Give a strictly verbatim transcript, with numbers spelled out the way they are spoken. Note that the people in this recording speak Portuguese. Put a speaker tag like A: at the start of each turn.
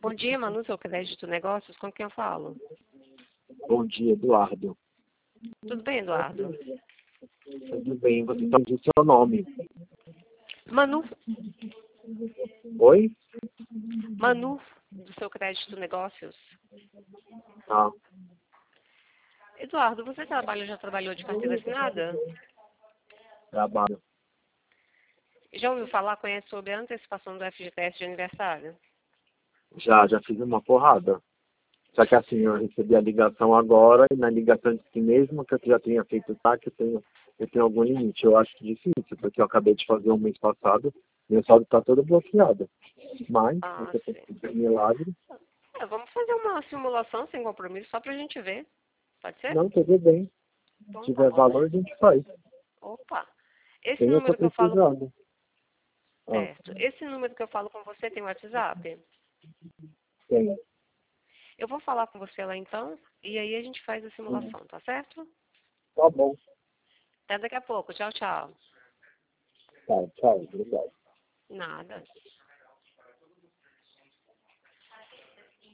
A: Bom dia, Manu, seu crédito negócios, com quem eu falo?
B: Bom dia, Eduardo.
A: Tudo bem, Eduardo?
B: Tudo bem, você está dizendo seu nome.
A: Manu,
B: Oi?
A: Manu, do seu crédito negócios.
B: Ah,
A: Eduardo, você trabalha, já trabalhou de carteira assinada?
B: trabalho.
A: Já ouviu falar, conhece sobre a antecipação do F G T S de aniversário?
B: Já, já fiz uma porrada. Só que assim, eu recebi a ligação agora e na ligação disse que mesmo que eu já tenha feito o saque, eu tenho, eu tenho algum limite. Eu acho difícil, porque eu acabei de fazer um mês passado, meu saldo está todo bloqueado. Mas,
A: Ah,
B: você tem
A: sim.
B: que fazer um milagre.
A: É, vamos fazer uma simulação sem compromisso, só pra gente ver. Pode ser?
B: Não, tudo bem.
A: Então
B: Se
A: tá
B: tiver
A: bom.
B: valor, a gente faz.
A: Opa! Esse
B: Tem, eu tô
A: número que eu falo com...
B: precisando. Ah,
A: Certo. Esse número que eu falo com você tem WhatsApp?
B: tem.
A: Eu vou falar com você lá então, e aí a gente faz a simulação, tá certo?
B: Tá bom.
A: Até daqui a pouco. Tchau, tchau.
B: Tá, tchau. Obrigado.
A: Nada.